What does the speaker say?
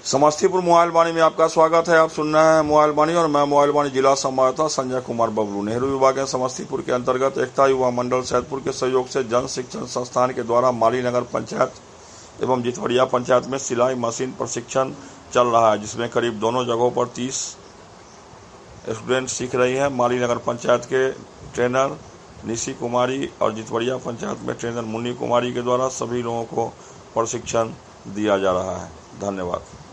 Samastipur mobile वाणी में आपका स्वागत है। आप सुन रहे हैं मोबाइल वाणी और मैं मोबाइल वाणी जिला संवाददाता संजय कुमार बबलू। नेहरू विभाग समस्तीपुर के अंतर्गत एकता युवा मंडल सैदपुर के सहयोग से जन शिक्षण संस्थान के द्वारा माली नगर पंचायत एवं जितवड़िया पंचायत में सिलाई मशीन प्रशिक्षण चल रहा है, जिसमें करीब दोनों जगहों पर 30 स्टूडेंट सीख रही है। माली नगर पंचायत के ट्रेनर निशी कुमारी और जितवड़िया पंचायत में ट्रेनर मुन्नी कुमारी के द्वारा सभी लोगों को प्रशिक्षण दिया जा रहा है। धन्यवाद।